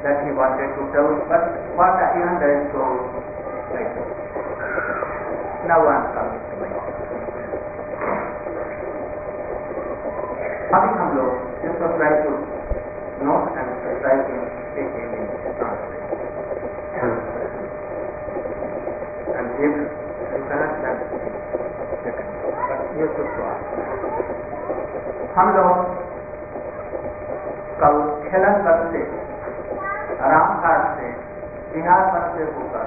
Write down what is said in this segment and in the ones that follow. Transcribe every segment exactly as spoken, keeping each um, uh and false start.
that he wanted to tell, but what I even there so like now I'm coming to my अभी हम लोग जिसको try to note and try to take in and if you cannot that ये तो हम लोग कल खेलन पर से रामघाट से बिहार पर से होकर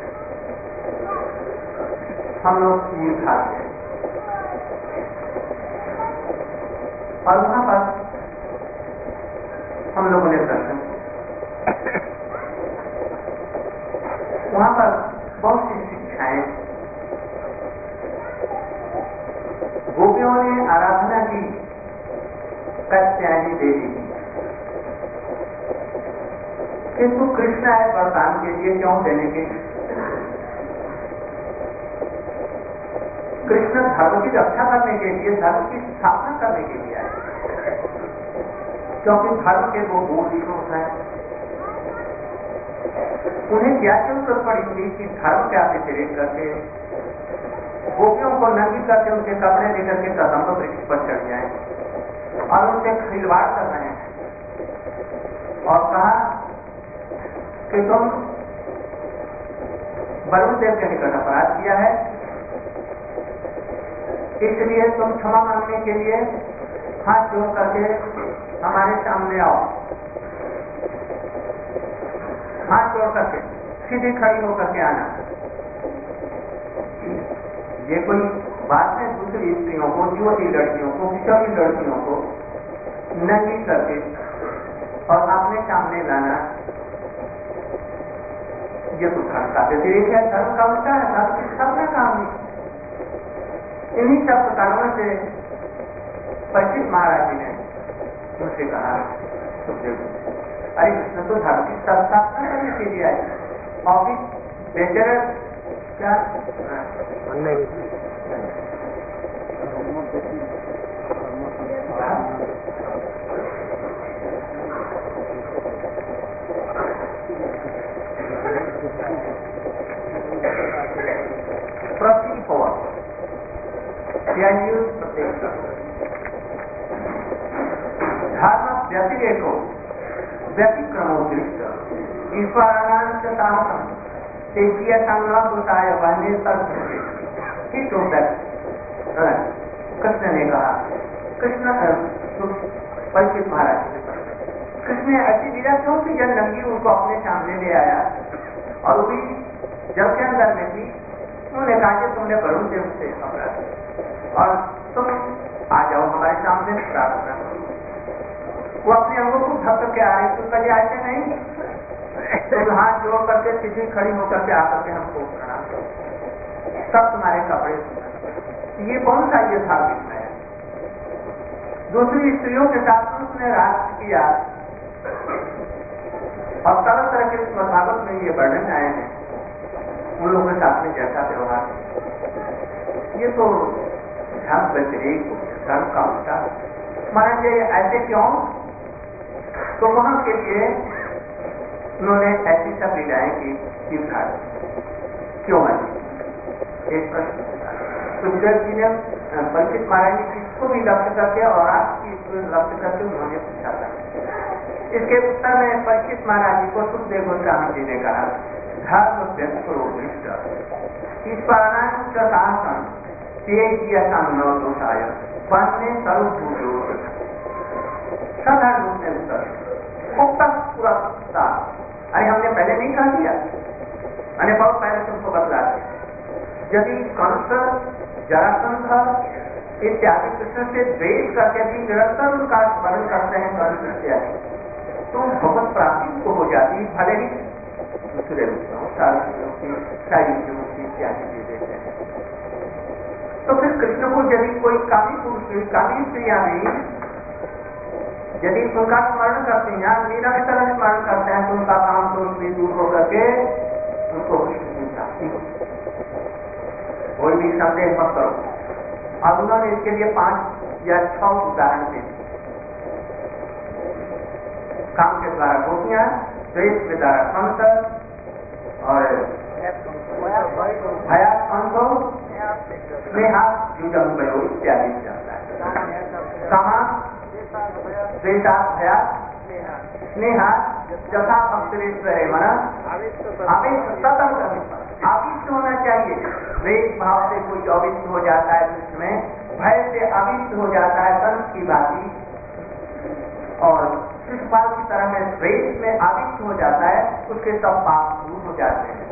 हम लोग ईद घाट गए और वहां पर हम लोगों ने दर्शन वहां पर बहुत सी शिक्षाएं गोपियों ने आराधना की कात्यायनी देवी की, किंतु कृष्ण आए वरदान के लिए क्यों देने के? कृष्ण धर्म की रक्षा करने के लिए, धर्म की स्थापना करने के लिए आए, क्योंकि धर्म के वो मूल स्रोत हैं। उन्हें क्या जरूरत पड़ी थी कि धर्म के अतिरिक्त करके गोपियों को नंगी करके उनके कपड़े लेकर के कदम वृक्ष पर चढ़ जाए और उनसे खिलवाड़ कर रहे हैं और कहा कि तुम वरुण देव के निकट अपराध किया है, इसलिए तुम क्षमा मांगने के लिए हाथ जोड़ करके हमारे सामने आओ। हाथ जोड़ करके सीधी खड़ी होकर के आना। ये कोई बात है दूसरी स्त्रियों को, युवती लड़कियों को, किशोरी लड़कियों को नंगी करके और अपने सामने लाना, ये तो धर्म का व्यतिरेक है, धर्म का उल्टा है, धर्म की स्थापना काम है। इन्हीं सब कारणों से परीक्षित महाराज जी ने मुझसे कहा, सुखदेव अरे कृष्ण तो धर्म की स्थापना करने के लिए आए, ऑफिस बेचर क्या proceed forward. They are used protection. धर्म व्यतिरेको व्यतिक्रमो दृष्ट ईश्वरानंद साहसम तेजीय संग्रह वहने सर्वते ही तो कृष्ण ने कहा, कृष्ण परीक्षित महाराज कृष्ण ने ऐसी लीला क्यों की जन नंगी उनको अपने सामने ले आया और भी जब के अंदर में थी उन्होंने कहा कि तुमने वरुण देव से अपराध और तुम आ जाओ हमारे सामने प्रार्थना करो। वो अपने अंगों को ढक करके आ रही, तुम कभी आते नहीं, तुम हाथ जोड़ करके सीधी खड़ी होकर के आकर के हमको प्रणाम करो, तब तुम्हारे कपड़े। ये कौन सा ये था है? दूसरी स्त्रियों के साथ उसने राज किया और तरह तरह के भागवत में ये वर्णन आए हैं उन लोगों के साथ में जैसा व्यवहार, ये तो धर्म व्यतिरेक हो गया, धर्म का उल्टा। महाराज जी ऐसे क्यों? तो वहां के लिए उन्होंने ऐसी सब लीलाएं की क्यों बनी? एक प्रश्न सुखदेव जी ने परीक्षित महाराज जी किसको भी लक्ष्य करके और आपकी लक्ष्य करके उन्होंने पूछा था। इसके उत्तर में परीक्षित महाराज जी को सुखदेव गोस्वामी जी ने कहा, धर्म व्यतिरेक ईश्वरानंद शासन तेजीय संग्रह दोषाय वन्य सर्वभूत साधारण रूप में उत्तर उत्तर पूरा था। अरे हमने पहले नहीं कहा दिया, मैंने बहुत पहले तुमको बतला दिया। यदि कंस जरासंध इत्यादि कृष्ण से द्वेष करके भी निरंतर उनका स्मरण करते हैं कंस इत्यादि, तो भगवत प्राप्ति को हो जाती, भले ही दूसरे रूपों शारीरिक इत्यादि दे देते हैं। तो फिर कृष्ण को यदि कोई कामी पुरुष कामी स्त्रियां भी यदि उनका स्मरण करते हैं, मीरा की तरह स्मरण करते हैं, तो उनका काम तो उसमें दूर होकर के उनको कृष्ण की प्राप्ति हो। कोई भी संदेह मत करो। अब उन्होंने इसके लिए पांच या छह उदाहरण दे। काम के द्वारा गोपियां द्वेष विदारसंत और भया संतो स्नेहा युजम भयो इत्यादि चलता है। कहा द्वेषा भया स्नेहा जथा भक्ति मन आवेश सतत आविष्ट होना चाहिए। द्वेष भाव से कोई अविष्ट हो जाता है कृष्ण में, भय से अविष्ट हो जाता है कंस की भांति, और शिशुपाल की तरह में द्वेष में आविष्ट हो जाता है, उसके सब पाप दूर हो जाते हैं।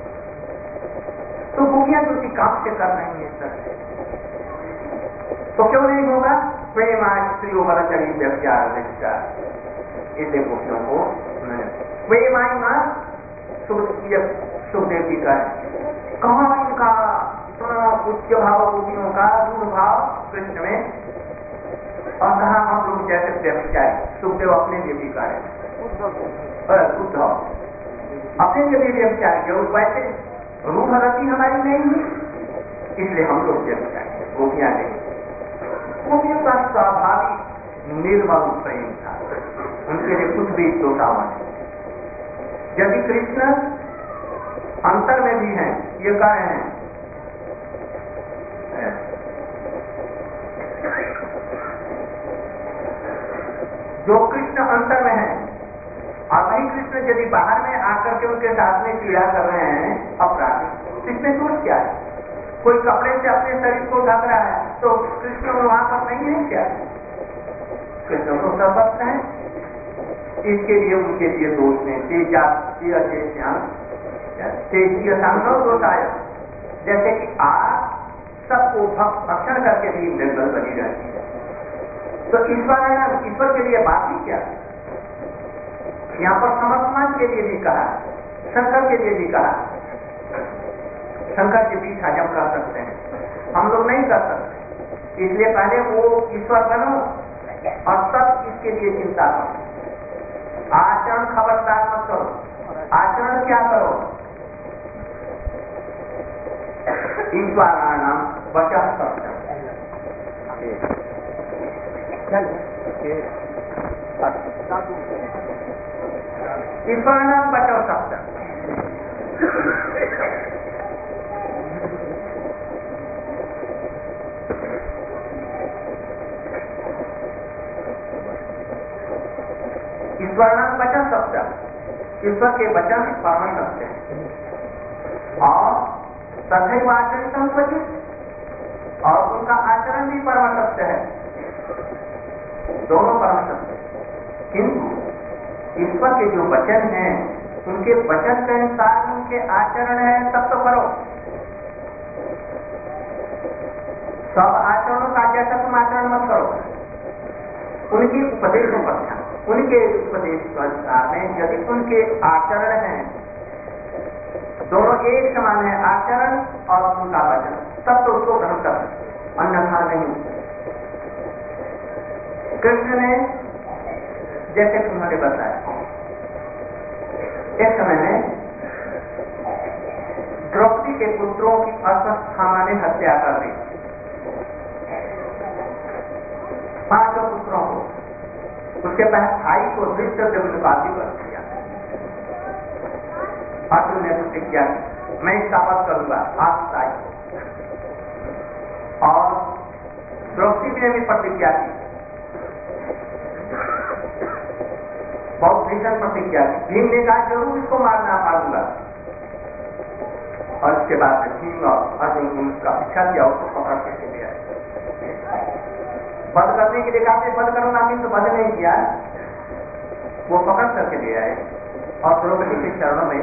तो गोपियां तो उसी काम से कर रही है इस तरह से, तो क्यों नहीं होगा? प्रेमा स्त्रियों वाला चली व्यवचार ऐसे गोपियों को प्रेमाई मां सुखदेव जी का कहाँ इनका इतना उच्च भाव गोपियों का दूर भाव कृष्ण में, और कहा हम लोग जैसे व्यवचारी। सुखदेव अपने लिए भी कार्य उद्धव अपने लिए भी व्यवचारी, जो वैसे रूप रति हमारी नहीं हुई, इसलिए हम लोग व्यवचारी, गोपियां नहीं। गोपियों का स्वाभाविक निर्मल प्रेम था, उनके लिए कुछ भी दोषावन है। यदि कृष्ण अंतर में भी हैं, ये कह रहे हैं जो कृष्ण अंतर में है, और वही कृष्ण यदि बाहर में आकर के उनके साथ में पीड़ा कर रहे हैं अपराधी, तो इसमें दोष क्या है? कोई कपड़े से अपने शरीर को ढक रहा है तो कृष्ण वहां पर नहीं है क्या? कृष्ण तो सर्वत्र है, इसके लिए उनके लिए दोष नहीं। तेजीय सांसव दोष आया, जैसे कि आग सबको भक्षण करके भी निर्बल बनी रहती है, तो ईश्वर है, ईश्वर के लिए बात ही क्या? यहाँ पर समर्थमान के लिए भी कहा, शंकर के लिए भी कहा। शंकर के बीच हजम कर सकते हैं, हम लोग नहीं कर सकते, इसलिए पहले वो ईश्वर बनो और सब इसके लिए चिंता करो। आचरण खबरदार मत करो। आचरण क्या करो? ईश्वराणाम वचः सत्यम, ईश्वराणाम वचः सत्यम। ईश्वराणाम वचः सत्यम, ईश्वर के वचन परम सत्य है, और तथैव आचरितं क्वचित्, और उनका आचरण भी परम सत्य है, दोनों परम सत्य। किंतु ईश्वर के जो वचन हैं, उनके वचन के अनुसार उनके आचरण है, तब तो करो। सब आचरणों का जैसा तुम आचरण मत करो, उनकी उपदेशों पर ध्यान, उनके उपदेश में यदि उनके आचरण हैं, दोनों एक समान है, आचरण और उनका वचन, तब तो उसको ग्रहण कर सकते, अन्यथा नहीं। कृष्ण ने जैसे उन्होंने बताया, एक समय में द्रौपदी के पुत्रों की अश्वत्थामा ने हत्या कर दी, पांचों पुत्रों को। उसके बाद भाई को धृतराष्ट्र ने बाती कर दिया। अर्जुन ने प्रतिज्ञा की, मैं इसका वध करूंगा आप ताई, और द्रौपदी ने भी प्रतिज्ञा की, बहुत भीषण प्रतिज्ञा की। भीम ने कहा जरूर इसको मारना मारूंगा, और इसके बाद भीम और अर्जुन उसका पीछा किया, उसको पकड़ के ले आए। बंद करने के लिए कहा बंद करूंगा, किंतु बंद नहीं किया, वो पकड़ करके ले आए और द्रौपदी के चरणों में,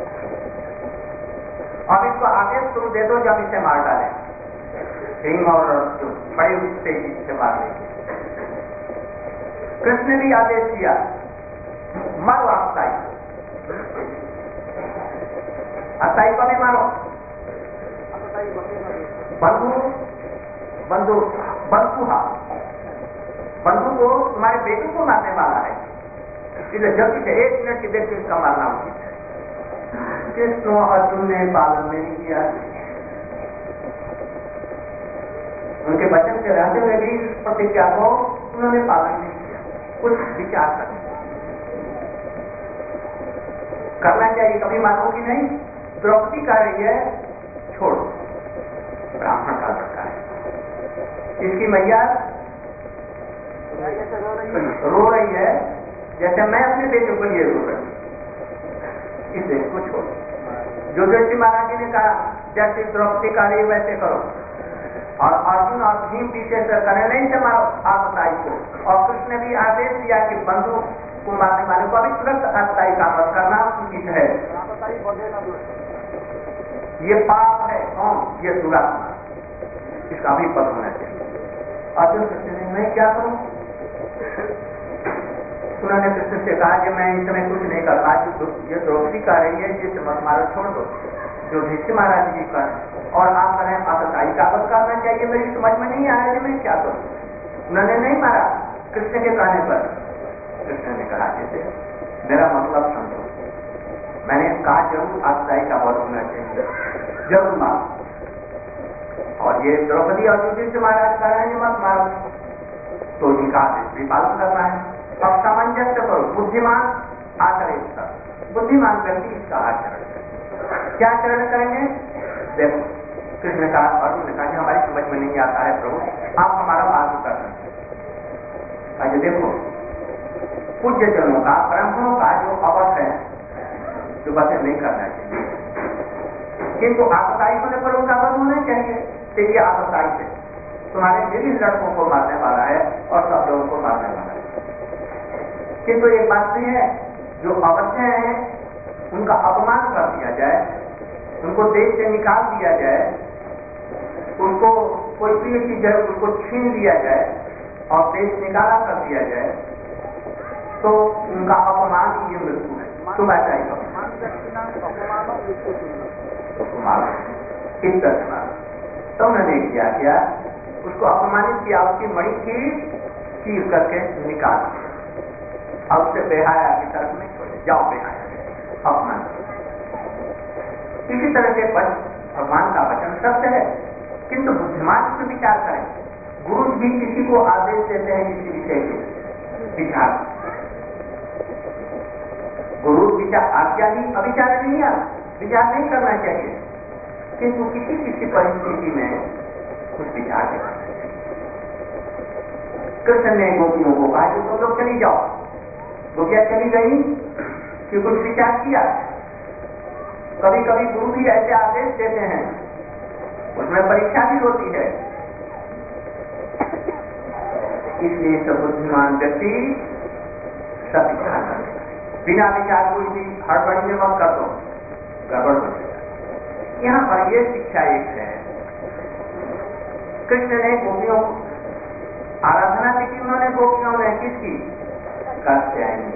अब इसको आदेश तुम दे दो जब इसे मार डाले, भीम और जो बड़े उससे इसे मारने के। कृष्ण ने भी आदेश दिया, मारो अस्थाई, अस्थाई को भी मारो। बंधु बंधु बंधुहा बंधु को तुम्हारे बेटे को मारने वाला है, इसलिए जल्दी से एक मिनट की देर से इसका मारना उचित है। कृष्ण अर्जुन ने पालन नहीं किया, उनके वचन से रहते हुए भी इस प्रतिज्ञा को उन्होंने पालन नहीं किया, कुछ विचार कर। करना चाहिए, कभी मानोगी नहीं। द्रौपदी कह रही है छोड़, ब्राह्मण का लड़का है, इसकी मैया रो रही है जैसे मैं अपने बेटे को लिए रो रही, इस देश को छोड़। युधिष्ठिर महाराज जी ने कहा जैसे द्रौपदी का रही वैसे करो, और अर्जुन और भीम पीछे से करे नहीं से मारो आतताई को। और कृष्ण ने भी आदेश दिया कि बंधु को मारने वाले को अभी तुरंत आतताई का वध करना उचित है। ये पाप है, कौन? ये दुरात्मा, इसका भी पद होना चाहिए। अर्जुन कृष्ण ने मैं क्या करूं? उन्होंने कृष्ण से कहा कि मैं इस समय कुछ नहीं कर रहा, ये द्रौपदी कह रही है जिस मत मारो छोड़ दो, जो युधिष्ठिर महाराज जी कर, और आप करें आतताई का वध करना चाहिए, मेरी समझ में नहीं आया कि मैं क्या करूं। उन्होंने नहीं मारा कृष्ण के कहने पर। कृष्ण ने कहा जैसे मेरा मतलब समझो, मैंने कहा जरूर आतताई का वध होना चाहिए, जरूर मारो। और ये द्रौपदी और युधिष्ठिर महाराज कह रहे हैं मत मारो, तो इनका आदेश भी पालन करना है। अब सामंजस्य करो, बुद्धिमान आचरण कर, बुद्धिमान व्यक्ति इसका आचरण करें। क्या आचरण करेंगे? देखो कृष्ण ने कहा, अर्जुन ने कहा कि हमारी समझ में नहीं आता है प्रभु, आप हमारा मार्ग करना। आज देखो पूज्य जनों का, ब्राह्मणों का जो अवध है जो बातें नहीं करना चाहिए, किंतु आतताई होने पर उनका वध होना चाहिए। तो ये आतताई है, तुम्हारे विभिन्न लड़कों को मारने वाला है और सब लोगों को मारने वाला है। किंतु एक बात नहीं है, जो अवश्य है उनका अपमान कर दिया जाए, उनको देश से निकाल दिया जाए, उनको कोई प्रिय चीज है उनको छीन लिया जाए और देश निकाला कर दिया जाए, तो उनका अपमान ये मृत्यु है। तुम ऐसा ही करो, इस तरह तो उन्होंने किया क्या, उसको अपमानित किया, उसकी मणि की चीर करके निकाल, अब उसे बेहाया की तरफ में छोड़े, जाओ बेहाया, अपमान। इसी तरह से भगवान का वचन सत्य है, किंतु बुद्धिमान से विचार करें। गुरु भी किसी को आदेश देते हैं किसी विषय के विचार, गुरु विचार आज्ञा ही अविचार नहीं है, विचार नहीं करना चाहिए, किंतु किसी किसी परिस्थिति में कुछ विचार करना चाहिए। कृष्ण ने गोपियों को कहा कि तुम लोग चली जाओ, गोपियां चली गई कि कुछ विचार किया। कभी कभी गुरु भी ऐसे आदेश देते हैं, उसमें परीक्षा भी होती है, इसलिए सब बुद्धिमान व्यक्ति सब विचार करते, बिना विचार कोई भी हड़बड़ी में मत कर दो, गड़बड़ हो जाएगा। यहाँ पर यह शिक्षा एक है, कृष्ण ने गोपियों आराधना की थी, उन्होंने गोपियों ने किसकी? कात्यायनी।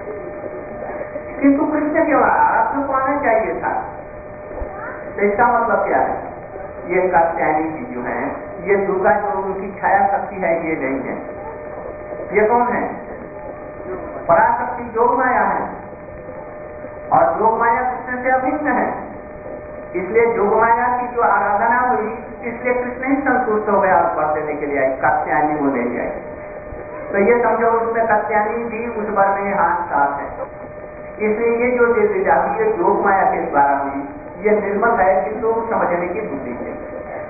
किंतु कृष्ण के आराधना को आना चाहिए था, तो इसका मतलब क्या है? ये कात्यायनी की जो है, ये दुर्गा जो उनकी छाया शक्ति है, ये नहीं है। ये कौन है? पराशक्ति योग माया है, और योग माया कृष्ण से अभिन्न है, इसलिए योग माया की जो आराधना हुई, इसलिए कृष्ण ही संतुष्ट हो गया, और देने के लिए आई, कात्यायनी वो ले आई। तो ये समझो उसमें कात्यायनी भी उस बार में हाथ साथ है, इसलिए ये जो देवी जाती है योग माया के द्वारा हुई, ये निर्मल है, किंतु समझने की बुद्धि है।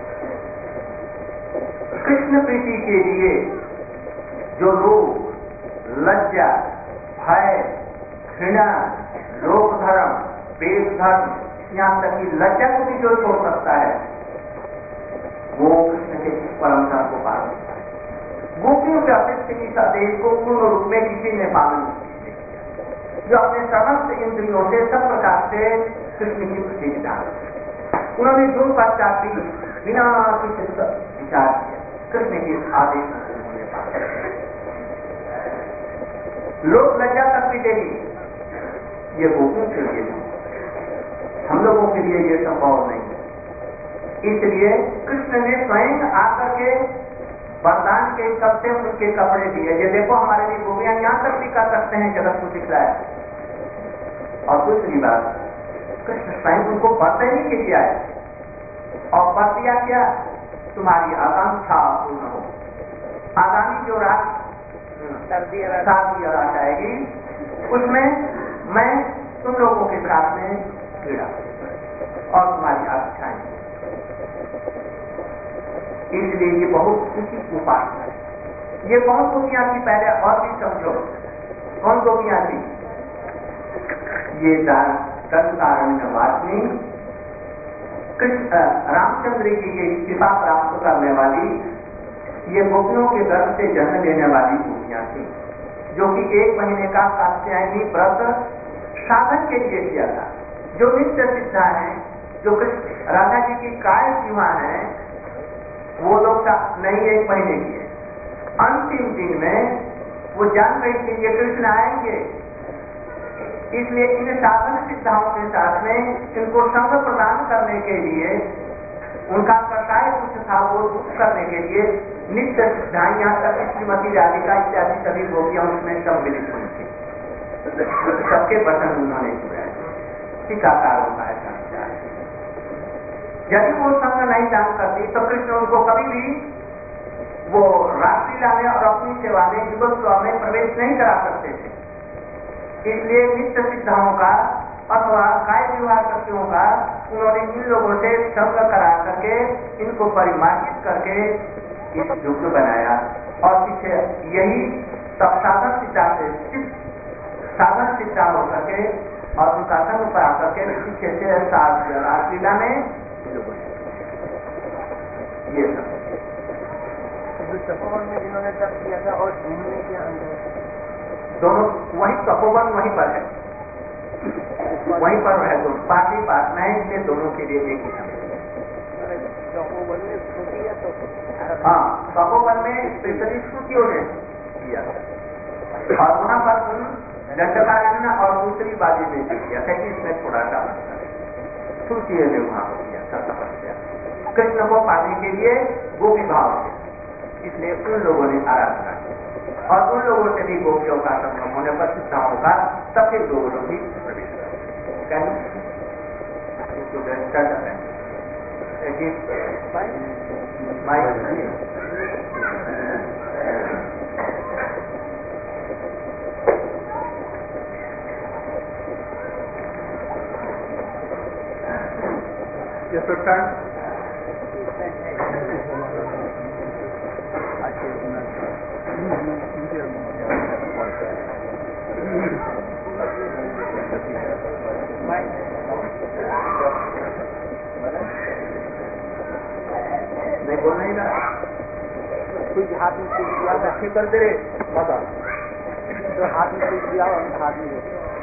कृष्ण प्रीति के लिए जो लोग लज्जा, भय, घृणा, लोक धर्म, वेद धर्म, यहाँ तक कि लज्जा को भी जो छोड़ सकता है, वो कृष्ण के परम धर्म को पालन करता है। गोपियों के अपेक्षित आदेश को पूर्ण रूप में किसी ने पालन नहीं किया, जो अपने समस्त इंद्रियों से सब प्रकार से कृष्ण की प्रति विधान, उन्होंने जो पश्चात भी बिना कुछ विचार किया कृष्ण के आदेश उन्होंने पालन किया। लोग लज्जा तक भी देगी, ये गोपियों के लिए नहीं, हम लोगों के लिए ये संभव नहीं। इसलिए कृष्ण ने स्वयं आकर के वरदान के सबसे उनके कपड़े दिए, ये देखो हमारे लिए गोपियां यहां तक भी कर सकते हैं, जगत को दिखलाया। और दूसरी बात, कृष्ण स्वयं उनको वरदान ही के दिया है, और वर दिया क्या? तुम्हारी आकांक्षा पूर्ण हो, आगामी जो रात शादी रात आएगी, उसमें मैं तुम लोगों के इसलिए ये बहुत उचित उपासना है। ये कौन गोपियां थी पहले और भी समझो, कौन गोपियां थी? ये दंतारण्यवासिनी कृष्ण रामचंद्र जी की कृपा प्राप्त करने वाली, ये गोपियों के गर्भ से जन्म लेने वाली गोपियां थी, जो कि एक महीने का कात्यायनी व्रत साधन के लिए किया था, जो नित्य सिद्धा है, जो कृष्ण राधा जी की काय सीमा है, वो लोग नहीं एक महीने की है। अंतिम दिन में वो जान रही थी ये कृष्ण आएंगे, इसलिए इन साधन सिद्धाओं के साथ में इनको संग प्रदान करने के लिए, उनका कसाय कुछ था वो दूर करने के लिए नित्य सिद्धाएं, यहाँ तक श्रीमती राधिका इत्यादि सभी गोपियां उसमें सम्मिलित हुई थी, सबके वचन उन्होंने किया। टीकाकारों का ऐसा विचार है। यदि वो संग नहीं दान करती तो कृष्ण उनको कभी भी वो रासलीला में और अपनी सेवा में युगल सेवा में प्रवेश नहीं करा सकते थे। इसलिए नित्य सिद्धाओं का अथवा काय विवाह सत्यों का उन्होंने इन लोगों से संग करा करके इनको परिमार्जित करके इस युग बनाया, और पीछे यही सब साधन सिद्धा से साधन सिद्धा हो सके और उनका संग करा करके पीछे से रासलीला में ये सब तपोवन में जिन्होंने तप किया था और घूमने के अंदर दोनों वही तपोवन वहीं पर है, वहीं पर है, दोनों पास ही पास में है, इसलिए दोनों के लिए एक ही है। तपोवन में श्रुति है तो हाँ, तपोवन में स्पेशली श्रुतियों ने किया और वहां पर उन दंडकारण्य और दूसरी बाजी में भी किया था कि इसमें थोड़ा सा श्रुतियों ने वहां किया था तपस्या कृष्ण को पाने के लिए गोपी भाव से, इसलिए उन लोगों ने आराधना की और उन लोगों से भी गोपियों का संगम होने पर सिद्धाओं का सफेद लोगों भी प्रवेश कर नहीं बोल नहीं रहा, कुछ हाथ में कुछ दिया अच्छी कर दे मत तो हाथ में कुछ दिया और हाथ में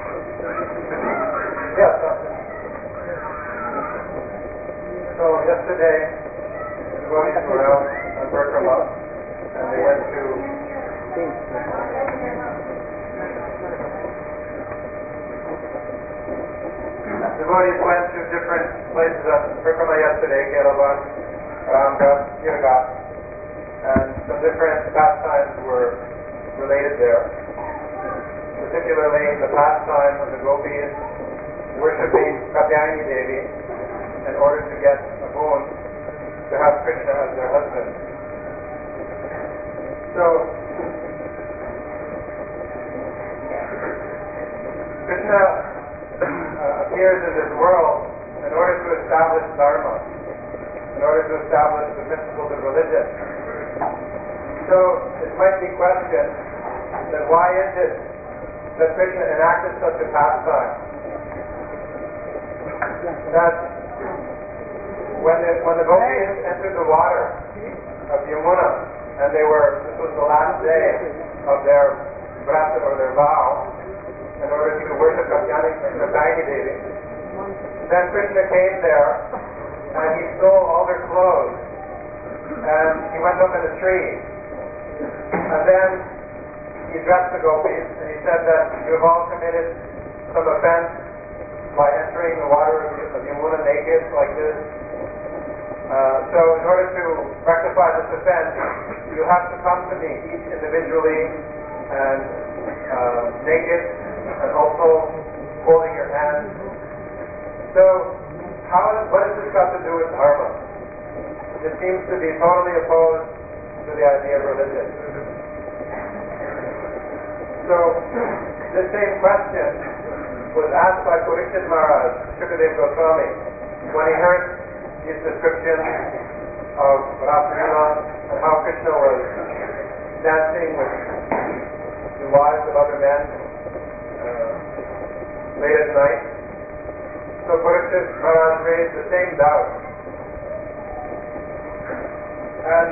So yesterday, the devotees were out on Burkama, and they went to devotees went to different places on Burkama yesterday, Kelaban, Ramdas, Kirgat, and some different pastimes were related there. Particularly the pastime of the gopis worshipping Katyayani Devi in order to get a boon to have Krishna as their husband. So, Krishna uh, appears in this world in order to establish Dharma, in order to establish the principles of religion. So, it might be questioned that why is it that Krishna enacted such a pastime? That when the, when the gopis entered the water of Yamuna, and they were, this was the last day of their vrata or their vow, in order to worship Katyayani Devi, then Krishna came there and he stole all their clothes, and he went up in a tree, and then he addressed the gopis and he said that you have all committed some offense by entering the water of Yamuna naked like this. Uh, so in order to rectify this offense, you have to come to me each individually and uh, naked and also holding your hands. So how is, what has this got to do with Dharma? It seems to be totally opposed to the idea of religion. So this same question was asked by Parikshit Maharaj, Shukadev Goswami, when he heard his description of Rasalila and how Krishna was dancing with the wives of other men uh, late at night. So Parikshit Maharaj raised the same doubt. And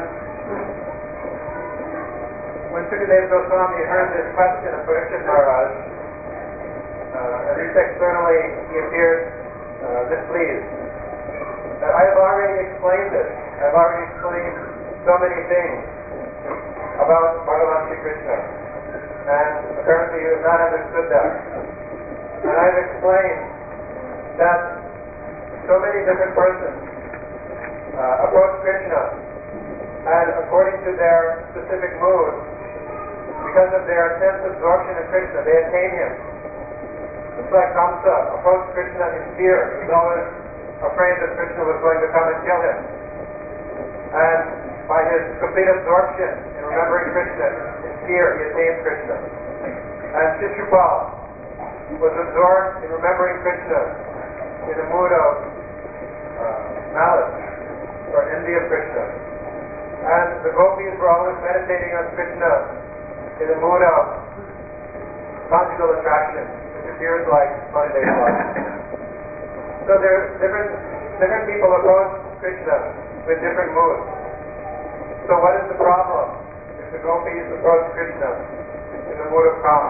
when Sukadeva Goswami heard this question of Parikshit Maharaj, uh, at least externally he appeared uh, displeased. That I have already explained this. I have already explained so many things about Bhagavan Shri Krishna. And apparently you have not understood that. And I have explained that so many different persons uh, approach Krishna, and according to their specific mood, because of their sense absorption in Krishna, they attain him. It's like Kamsa approached Krishna in fear. He was always afraid that Krishna was going to come and kill him. And by his complete absorption in remembering Krishna, in fear, he attained Krishna. And Shishupal was absorbed in remembering Krishna in a mood of uh, malice or envy of Krishna. And the gopis were always meditating on Krishna in a mood of conjugal attraction, which appears like Monday life. So there different different people approach Krishna with different moods. So what is the problem if the gopis approach Krishna in the mood of kama?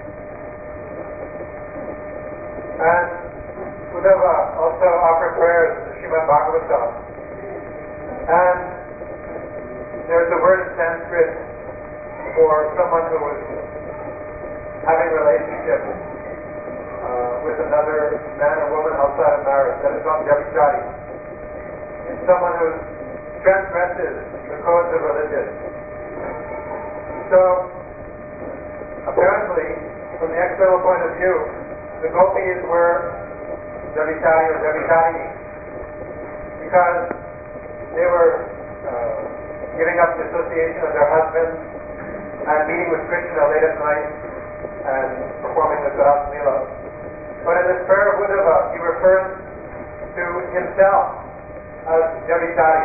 And Uddhava also offered prayers to Srimad Bhagavatam. And there's a word in Sanskrit for someone who was having relationship uh, with another man or woman outside of marriage. That is called Vyabhichari. It's someone who transgresses the codes of religion. So, apparently, from the external point of view, the gopis were Vyabhichari or Vyabhichari because they were uh, giving up the association of their husbands and meeting with Krishna late at night and performing the Rasa Lila. But in this prayer of Uddhava, he refers to himself as Vyabhichari.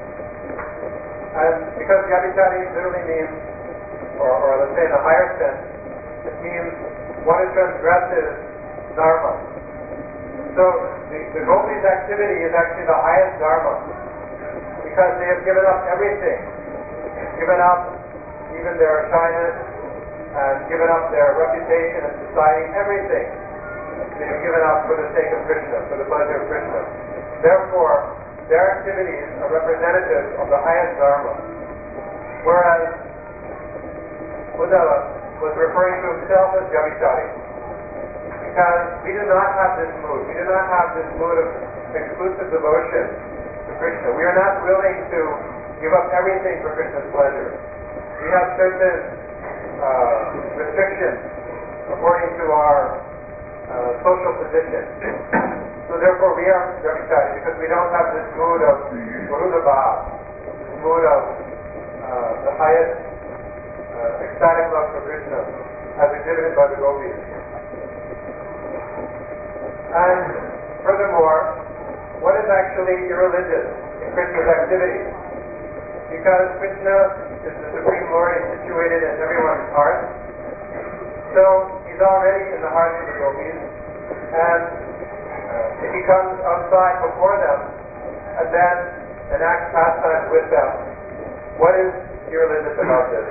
And because Vyabhichari literally means, or, or let's say in a higher sense, it means one who transgresses Dharma. So the, the gopis' activity is actually the highest Dharma, because they have given up everything, given up even their shyness, and given up their reputation in society, everything they have given up for the sake of Krishna, for the pleasure of Krishna. Therefore, their activities are representative of the highest Dharma. Whereas Uddhava was referring to himself as Vyabhichari, because we do not have this mood. We do not have this mood of exclusive devotion to Krishna. We are not willing to give up everything for Krishna's pleasure. We have certain uh, restrictions according to our uh, social position. So therefore we are Vyabhichari because we don't have this mood of Gurudabha, this mood of uh, the highest uh, ecstatic love for Krishna as exhibited by the gopis. And furthermore, what is actually irreligious in Krishna's activity? Because Krishna is the Supreme Lord, he's situated in everyone's heart. So he's already in the hearts of the gopis. And uh, if he comes outside before them and then enacts pastimes with them, what is irreligious about this?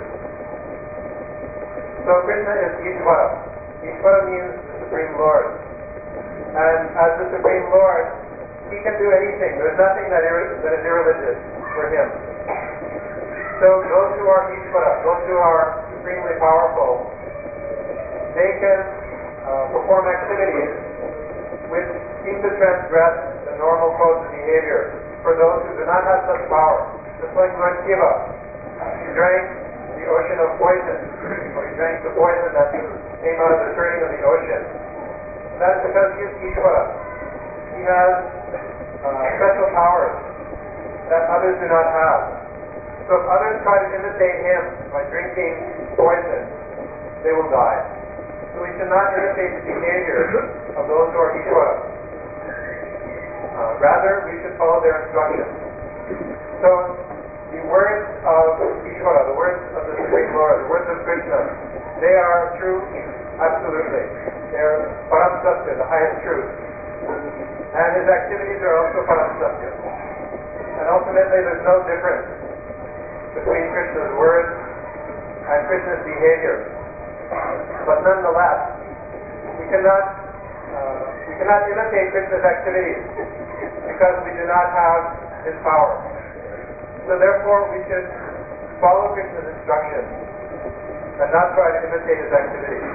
So Krishna is Ishvara. Ishvara means the Supreme Lord. And as the Supreme Lord, he can do anything. There's nothing that, ir- that is irreligious for him. So those who are Ishvara, those who are supremely powerful, they can uh, perform activities which seem to transgress the normal codes of behavior for those who do not have such power. Just like Lord Shiva, he drank the ocean of poison, or he drank the poison that came out of the turning of the ocean. That's because he is Ishvara. He has uh, special powers that others do not have. So if others try to imitate him by drinking poison, they will die. So we should not imitate the behavior of those who are Ishvara. Uh, rather, we should follow their instructions. So the words of Ishvara, the words of the Supreme Lord, the words of Krishna, they are true, absolutely. They are Param Satya, the highest truth. And his activities are also Param Satya. And ultimately there's no difference between Krishna's words and Krishna's behavior. But nonetheless, we cannot uh, we cannot imitate Krishna's activities because we do not have his power. So therefore we should follow Krishna's instructions and not try to imitate his activities.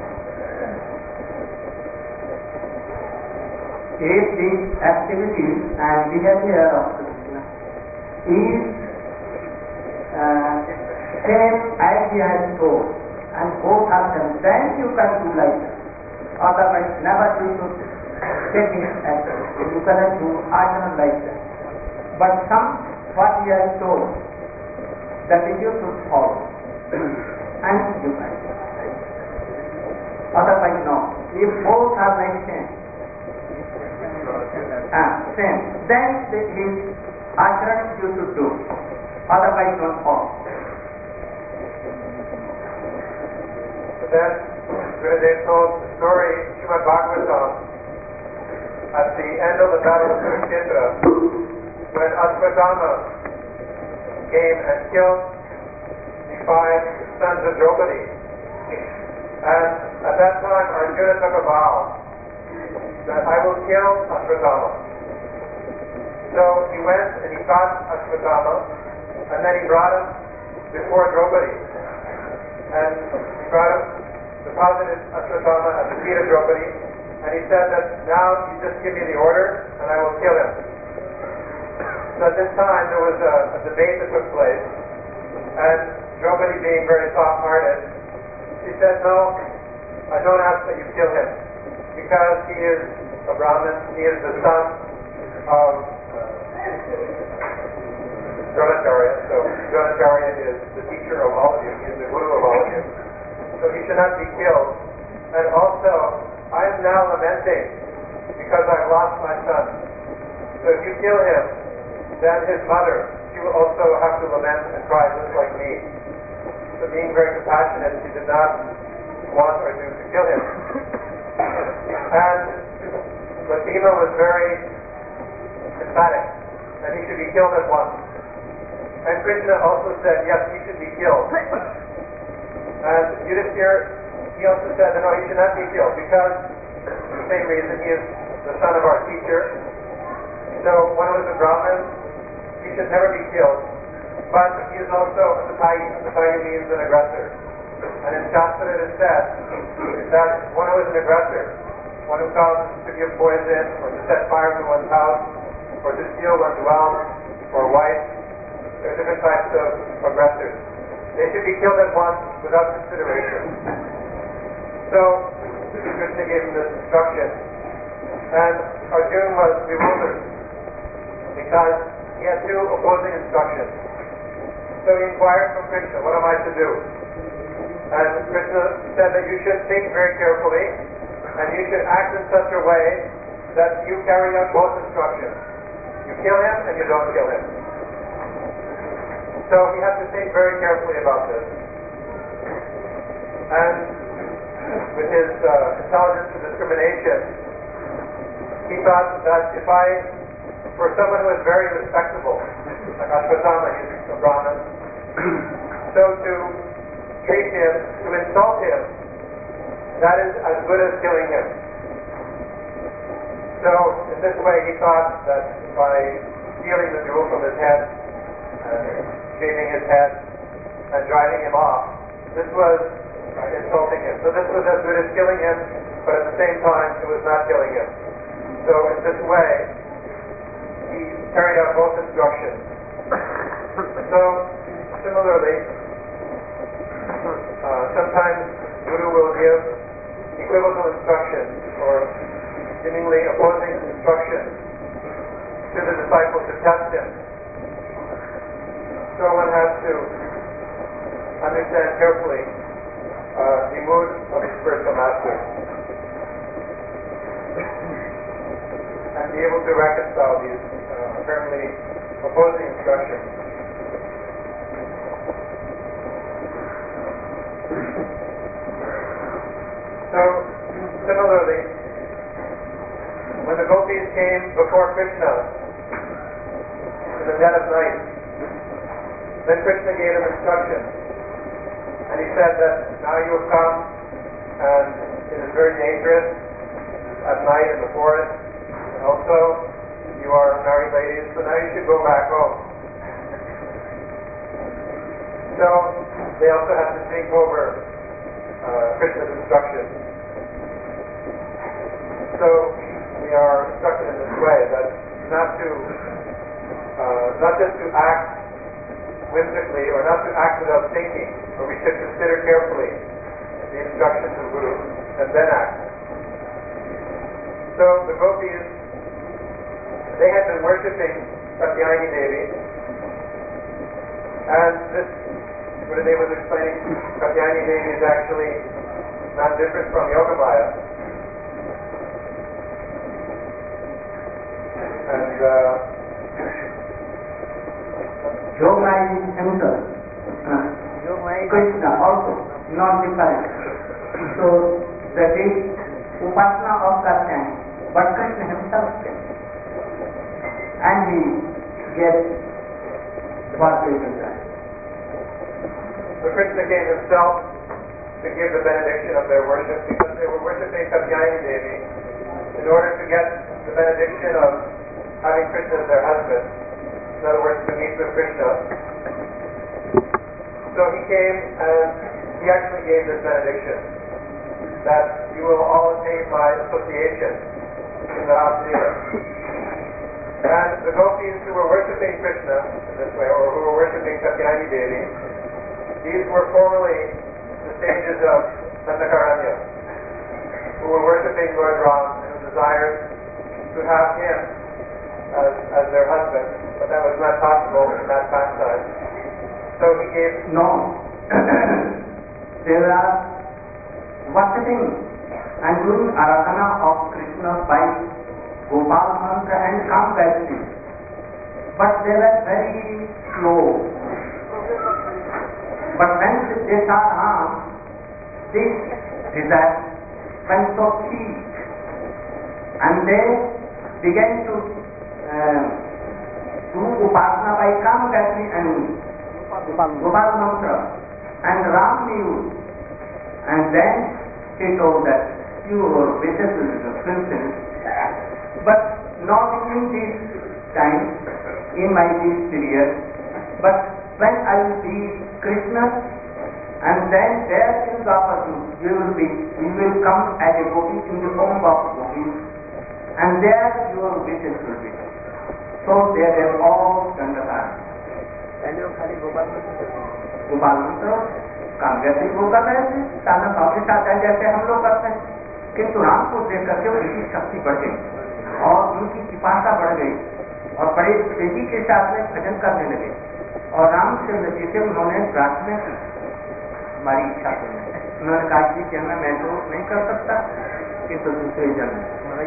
If these activities and behavior of Krishna is uh, same as he has told, and both are them, then you can do like that. Otherwise, never you should take his activity. You cannot do ajna like that. But some what he has told, that you should follow, and you can do. Otherwise, no. If both are like same, uh, same, then the, his ajna you should do. Otherwise, don't follow. Then Gurudev told the story, Srimad Bhagavatam, at the end of the battle of Kurukshetra, when Ashwatthama came and killed the five sons of Draupadi. And at that time Arjuna took a vow that I will kill Ashwatthama. So he went and he caught Ashwatthama, and then he brought him before Draupadi. And he brought him, deposited Ashwatthama at the feet of Draupadi, and he said that now you just give me the order and I will kill him. So at this time there was a, a debate that took place, and Draupadi, being very soft-hearted, she said, no, I don't ask that you kill him, because he is a Brahmin, he is the son of uh, Dronacharya, so Dronacharya is the teacher of all of you, he is the guru of all of you, so he should not be killed. And also, I am now lamenting because I've lost my son. So if you kill him, then his mother, she will also have to lament and cry just like me. So being very compassionate, she did not want or do to kill him. And but Bhima was very emphatic, and he should be killed at once. And Krishna also said, yes, he should be killed. And Yudhishthira, he also said that no, he should not be killed, because for the same reason, he is the son of our teacher. So one who is a Brahmin, he should never be killed. But he is also a Satayi. A Satayi means an aggressor. And in Shastra it is said that one who is an aggressor, one who causes to give poison, or to set fire to one's house, or to steal one's wealth, or wife, there are different types of aggressors. They should be killed at once without consideration. So, Krishna gave him this instruction. And Arjuna was bewildered because he had two opposing instructions. So he inquired from Krishna, what am I to do? And Krishna said that you should think very carefully, and you should act in such a way that you carry out both instructions. You kill him and you don't kill him. So he had to think very carefully about this. And with his uh, intelligence and discrimination, he thought that if I, for someone who is very respectable, like Ashwatthama, he's a Brahmin, so to treat him, to insult him, that is as good as killing him. So in this way he thought that by stealing the jewel from his head, uh, shaving his head, and driving him off, this was uh, insulting him. So this was as good as killing him, but at the same time it was not killing him. So in this way, he carried out both instructions. So similarly, uh, sometimes Guru will give equivocal instructions or seemingly opposing instructions to the disciple to test him. So one has to understand carefully uh, the mood of the spiritual master and be able to reconcile these uh, apparently opposing instruction. So, similarly, when the gopis came before Krishna in the dead of night, then Krishna gave them instruction. And he said that now you have come and it is very dangerous at night in the forest. And also, you are married ladies, so now you should go back home. So, they also have to think over uh, Krishna's instructions. So, we are instructed in this way that not to, uh, not just to act whimsically or not to act without thinking, but we should consider carefully the instructions of Guru and then act. So, the gopis, they had been worshipping Katyayani Devi, and this, Gurudev was explaining, Katyayani Devi is actually not different from Yogamaya. And uh, Yogamaya is himself. Uh, Krishna also, not different. So, that is Upasana of Katyayani, but Krishna himself came. And he gets what we will say. So Krishna came himself to give the benediction of their worship because they were worshipping Katyayani Devi in order to get the benediction of having Krishna as their husband. In other words, to meet with Krishna. So he came and he actually gave this benediction that you will all attain by association in the Hasdeva. And the gopis who were worshipping Krishna in this way, or who were worshipping Katyayani Devi, these were formerly the sages of Dandakaranya, who were worshipping Lord Ram and who desired to have him as, as their husband, but that was not possible in that pastime. So he gave... No. There are worshipping and doing aradhana of Krishna by Gopal mantra and Kamgayatri, but they were very slow. But when they saw Ram, this desire went so cheap, and they began to uh, do Upasana by Kamgayatri and Gopal mantra, and Ram knew, and then he told that your wishes will be fulfilled. But not in this time, in my this period, but when I will be Krishna, and then there in Dwapar you will be, you will come as a gopi in the form of gopi, and there your wishes will be. So they have all done the time. Gopal मंत्र कामगति को कर रहे थे, साधन भाव के साथ जैसे हम लोग करते हैं, किंतु राम को देख करके उनकी शक्ति बढ़ गई और उनकी पिपासा बढ़ गई और बड़े तेजी के साथ में भजन करने लगे और रामचंद्र जी से उन्होंने प्रार्थना की, हमारी इच्छा पूर्ण। उन्होंने कहा कि जन्म मैं तो नहीं कर सकता, किंतु दूसरे जन्म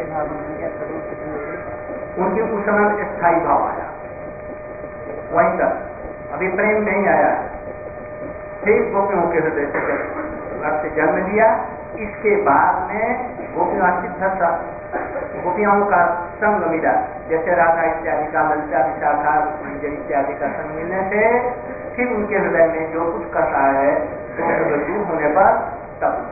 उनके उस समय स्थायी भाव आया, वहीं तक अभी प्रेम नहीं आया। फिर गोपियों के हृदय से घर से जन्म लिया, इसके बाद में गोपियों सिद्ध गोपियों का संग मिला, जैसे राधा इत्यादि का, ललिता विशाखा मंजरी इत्यादि का संग मिलने से फिर उनके हृदय में जो कुछ कर रहा है तो दूर होने पर तब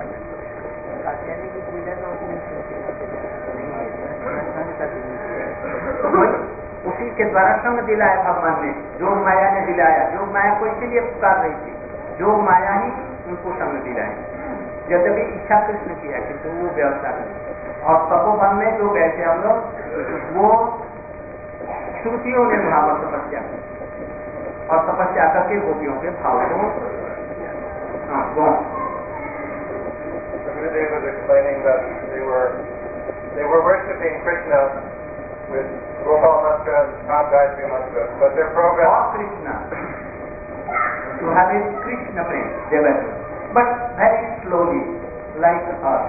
उसी के द्वारा संग दिलाया भगवान ने, जोग माया ने दिलाया। जोग माया को इसीलिए पुकार रही थी, जोग माया ही उनको संग दिलाई, यद्यपि इच्छा कृष्ण की है किंतु वो व्यवस्था नहीं। और तपोवन में जो गए थे हम लोग, वो श्रुतियों ने वहां पर तपस्या की और तपस्या करके गोपियों के भाव को Gurudev was explaining that they were they were worshipping Krishna with Gopal mantra and Kamgayatri mantra, but their program for Krishna, to have a Krishna prem, they were, but very slowly, like us.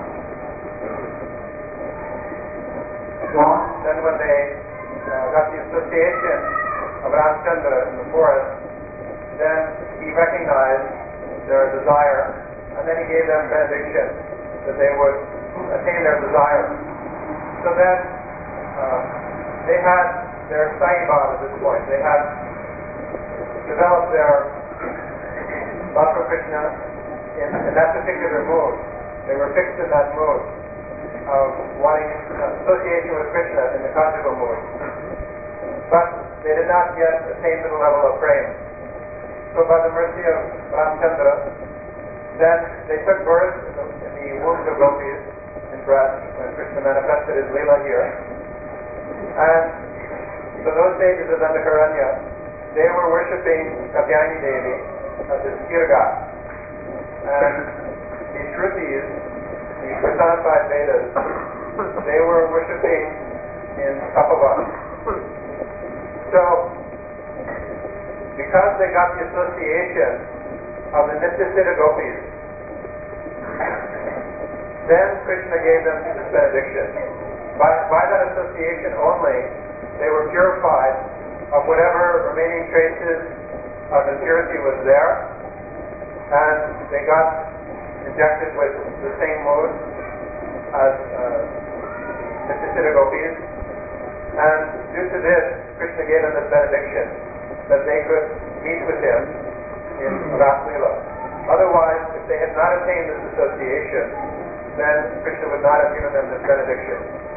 Then when they uh, got the association of Ramchandra in the forest, then he recognized their desire, and then he gave them benediction that they would attain their desire. So then uh, they had their Saibad at this point. They had developed their love for Krishna in, in that particular mood. They were fixed in that mood of wanting association with Krishna in the conjugal mood. But they did not yet attain to the level of prema. So by the mercy of Ramchandra, then they took birth in the, in the wombs of gopis in breast when Krishna manifested his Leela here. And so those sages of Dandakaranya, they were worshipping Katyayani Devi as his Kirga. And the Shrutis, the personified Vedas, they were worshipping in Kapava. So, because they got the association of the Nityasiddha gopis, then Krishna gave them this benediction. By, by that association only, they were purified of whatever remaining traces of impurity was there, and they got injected with the same mood as uh, Nityasiddha gopis. And due to this, Krishna gave them this benediction that they could meet with him in Ras Leela. Otherwise, if they had not attained this association, then Krishna would not have given them this benediction.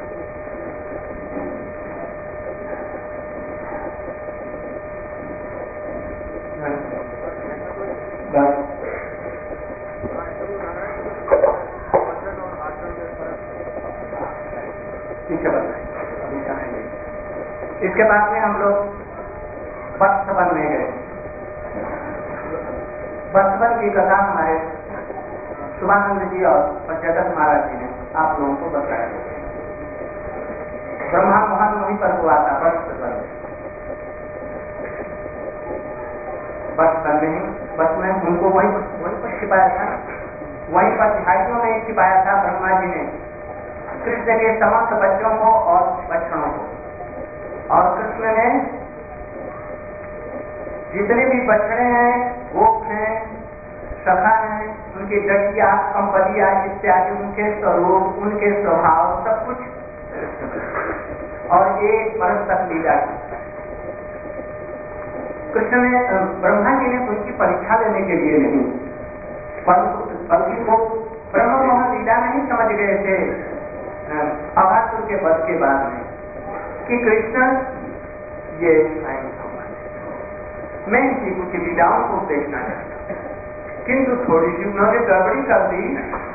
इसके बाद में हम लोग बत्सवन में गए। बत्सवन की कथा हमारे शुभानंद जी और जगत महाराज जी ने आप लोगों को बताया। ब्रह्मा मोहन वहीं पर हुआ था बत्सवन में। बत्सवन में ही बस में उनको वहीं वहीं पर छिपाया था, वहीं पर झाड़ियों में छिपाया था ब्रह्मा जी ने कृष्ण के समस्त बच्चों को और बच्चों को। और कृष्ण ने जितने भी बछड़े हैं, गोप हैं, सखा हैं, उनकी डटिया, कंपलिया इत्यादि, उनके स्वरूप, उनके स्वभाव, सब कुछ और एक वर्ष तक लीला की। कृष्ण ने ब्रह्मा जी ने उनकी परीक्षा लेने के लिए नहीं, बल्कि वो ब्रह्म मोहन लीला नहीं समझ गए थे अभासुर के वध के बाद में कि कृष्ण ये मैं इसी कुछ लीलाओं को देखना चाहता, किंतु थोड़ी सी उन्होंने गड़बड़ी कर दी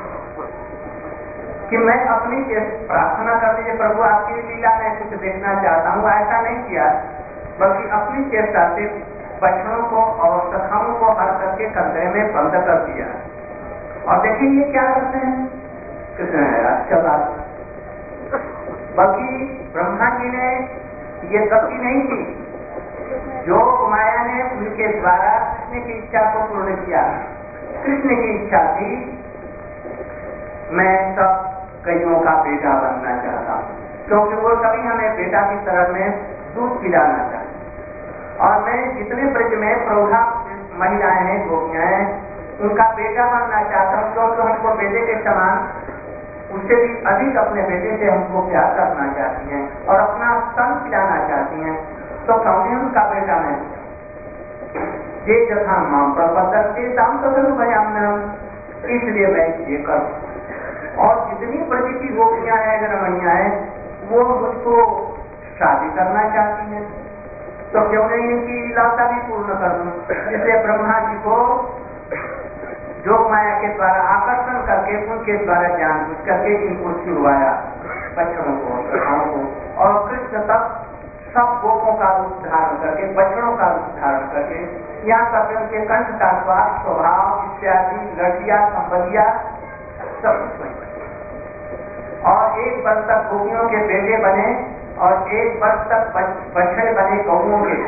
कि मैं अपनी प्रार्थना कर दीजिए प्रभु आपकी लीला में कुछ देखना चाहता हूँ, ऐसा नहीं किया, बल्कि अपनी चेष्टा से बच्चों को और सखाओं को हर करके कंधे में बंद कर दिया। और देखिए ये क्या करते हैं, कृष्ण है अच्छा बात। बल्कि ब्रह्मा जी ने ये गलती नहीं की, जो माया ने उनके द्वारा कृष्ण की इच्छा को पूर्ण किया। कृष्ण की इच्छा थी मैं सब कईयों का बेटा बनना चाहता हूँ, क्योंकि वो सभी हमें बेटा की तरह में दूध पिलाना चाहते। और मैं जितने ब्रज में प्रौढ़ा महिलाएं हैं, गोपियां हैं, उनका बेटा बनना चाहता हूँ, क्योंकि हमको बेटे के समान उससे भी अधिक अपने बेटे से हमको प्यार करना चाहती हैं और अपना स्तन पिलाना चाहती हैं। तो कौन उनका बेटा नहीं ये जथा मां प्रपदते ताम तो भयाम, इसलिए मैं ये करूं। और जितनी ब्रज की गोपियां हैं, रमणियां हैं, वो मुझको शादी करना चाहती हैं, तो क्यों नहीं इनकी लीलाता भी पूर्ण कर दूं। इसलिए ब्रह्मा जी को जो माया के द्वारा आकर्षण करके उनके द्वारा ज्ञान बुझ करके इनको छुड़वाया, बच्चों को, सखाओं को, और कृष्ण तक सब गोपों का रूप धारण करके, बच्चों का रूप धारण करके, यहाँ तक उनके कंठ का स्वाद, स्वभाव इत्यादि, लड़िया, संबलिया सब कुछ बने। और एक वर्ष तक गोपियों के बेटे बने और एक वर्ष तक बछड़े बने गौओं के।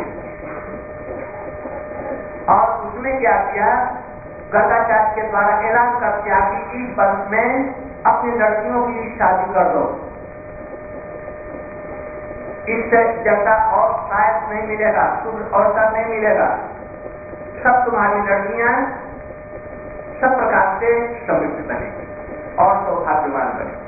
और उसमें क्या किया, गर्गाचार्य के द्वारा ऐलान कर दिया कि इस वर्ष में अपनी लड़कियों की शादी कर दो। इससे जैसा और शायद नहीं मिलेगा, शुभ अवसर नहीं मिलेगा। सब तुम्हारी लड़कियां सब प्रकार से समृद्ध बनेगी और सौभाग्यवान बनेगी।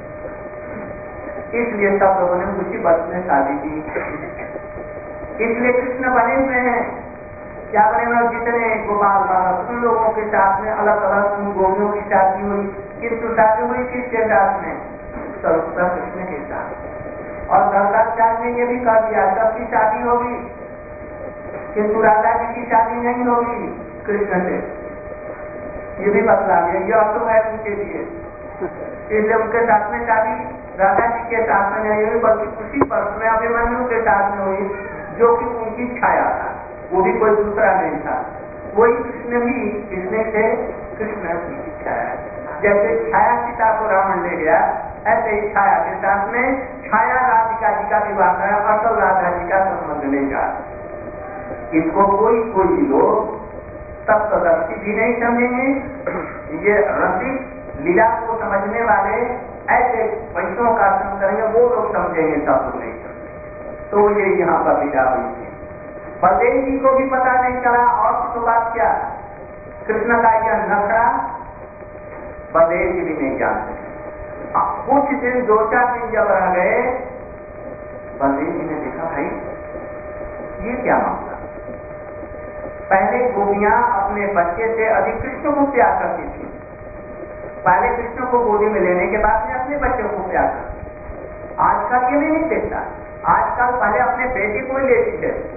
इसलिए सब लोगों ने उसी वर्ष में शादी की। इसलिए कृष्ण बने हुए हैं। क्या बने हुए? जितने गोपाल बालक उन लोगों के साथ में अलग अलग उन गोपियों की शादी हुई, किंतु शादी हुई किसके साथ में? सर्वत्र कृष्ण के साथ। और गर्गाचार्य ने ये भी कह दिया सबकी शादी होगी, किंतु राधा जी की शादी नहीं होगी कृष्ण से। ये भी बतला दिया, ये अशुभ है उनके लिए, इसलिए उनके साथ में शादी राधा जी के साथ में नहीं हुई, बल्कि उसी वर्ष में अभिमन्यु के साथ में हुई, जो कि उनकी छाया था, वो भी कोई दूसरा नहीं था। वही कृष्ण भी कृष्ण से कृष्ण की छाया। जैसे छाया सीता को रावण ले गया, ऐसे ही छाया के साथ में छाया राधिका जी का विवाह है, असल राधा जी का संबंध लेगा। इसको कोई कोई लोग तत्वदर्शी भी नहीं समझेंगे। ये रसिक लीला को समझने वाले ऐसे पैसों का अर्थ करेंगे, वो लोग समझेंगे, सब लोग नहीं समझेंगे। तो ये यहाँ पर लीला हुई थी। बलदेव जी को भी पता नहीं चला। और तो बात क्या, कृष्ण का यह नखरा बलदेव जी भी नहीं जानते। कुछ दिन दो चार दिन जब रह गए, बलदेव जी ने देखा भाई ये क्या मामला। पहले गोपियां अपने बच्चे से अधिक कृष्ण को प्यार करती थी। पहले कृष्ण को गोदी में लेने के बाद में अपने बच्चे को प्यार करती। आजकल ये भी नहीं देखता। आजकल पहले अपने बेटे को ही लेती है,